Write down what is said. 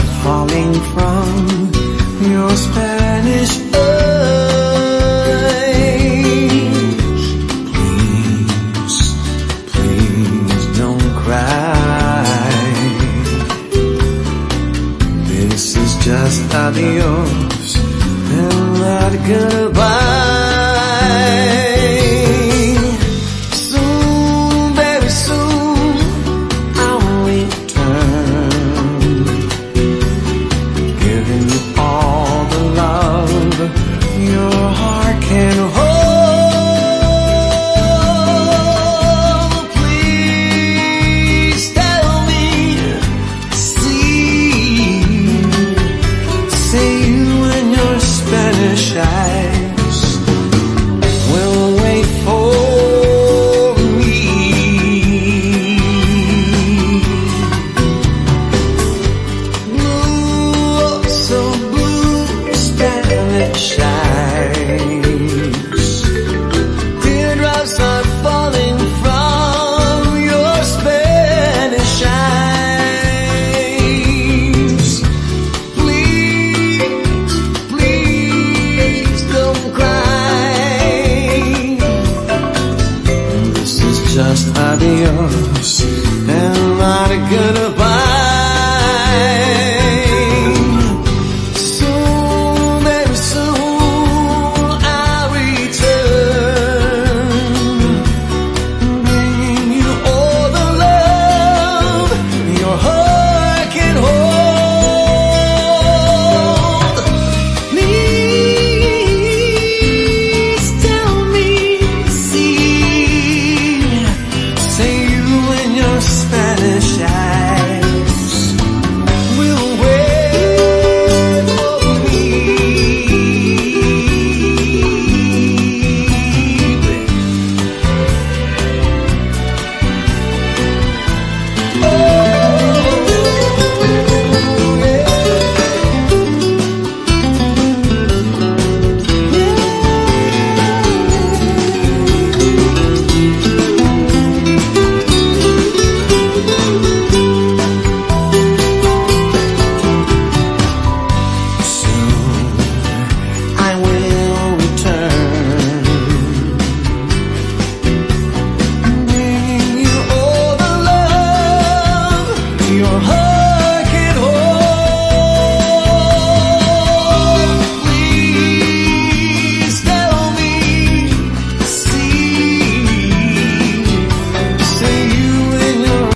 start falling from your Spanish eyes. Please don't cry. This is just adios and not goodbye. Just adios and not a goodbye. Soon, very soon I'll return, bringing you all the love your heart can hold. Please tell me, Spanish eyes will wait for me. Oh, your heart.